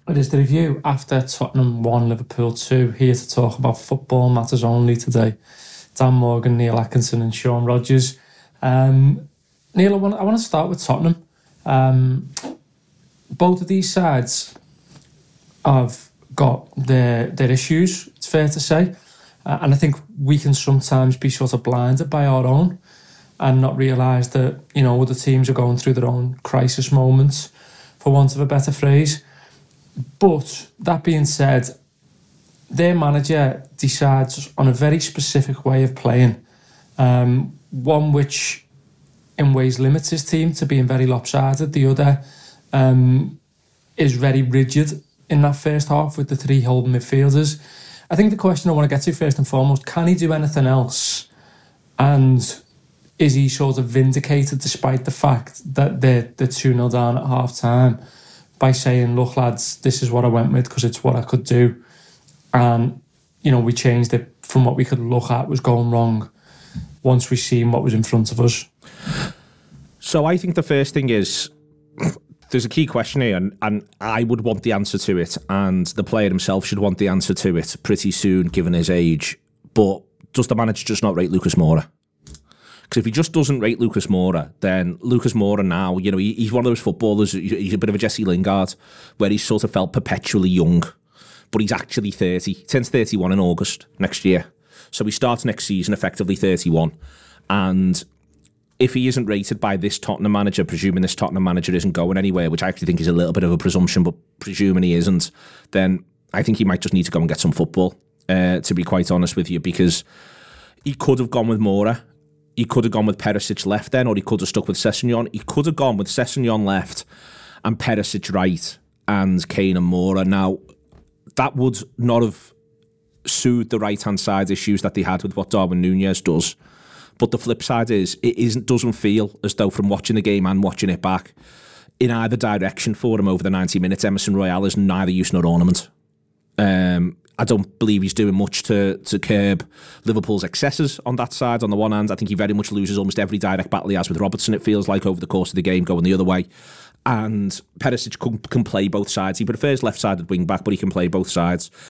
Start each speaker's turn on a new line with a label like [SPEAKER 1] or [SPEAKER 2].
[SPEAKER 1] It is the review after Tottenham 1, Liverpool 2. Here to talk about football matters only today. Dan Morgan, Neil Atkinson and Sean Rogers. Neil, I want to start with Tottenham. Both of these sides have got their issues, it's fair to say. And I think we can sometimes be sort of blinded by our own and not realise that, other teams are going through their own crisis moments, for want of a better phrase. But that being said, their manager decides on a very specific way of playing, one which in ways limits his team to being very lopsided. The other is very rigid in that first half with the three holding midfielders. I think the question I want to get to first and foremost, can he do anything else? And is he sort of vindicated despite the fact that they're 2-0 down at half time by saying, look lads, this is what I went with because it's what I could do. And, we changed it from what we could look at was going wrong once we seen what was in front of us.
[SPEAKER 2] So I think the first thing is, there's a key question here, and I would want the answer to it, and the player himself should want the answer to it pretty soon, given his age. But does the manager just not rate Lucas Moura? Because if he just doesn't rate Lucas Moura, then Lucas Moura now, he's one of those footballers, he's a bit of a Jesse Lingard, where he's sort of felt perpetually young, but he's actually 30. He turns 31 in August next year. So he starts next season effectively 31. And if he isn't rated by this Tottenham manager, presuming this Tottenham manager isn't going anywhere, which I actually think is a little bit of a presumption, but presuming he isn't, then I think he might just need to go and get some football, to be quite honest with you, because he could have gone with Moura. He could have gone with Perisic left then, or he could have stuck with Sessegnon. He could have gone with Sessegnon left and Perisic right and Kane and Moura. Now, that would not have soothed the right-hand side issues that they had with what Darwin Núñez does. But the flip side is, doesn't feel as though from watching the game and watching it back, in either direction for him over the 90 minutes, Emerson Royale is neither use nor ornament. I don't believe he's doing much to curb Liverpool's excesses on that side. On the one hand, I think he very much loses almost every direct battle he has with Robertson, it feels like, over the course of the game, going the other way. And Perisic can play both sides. He prefers left-sided wing-back, but he can play both sides.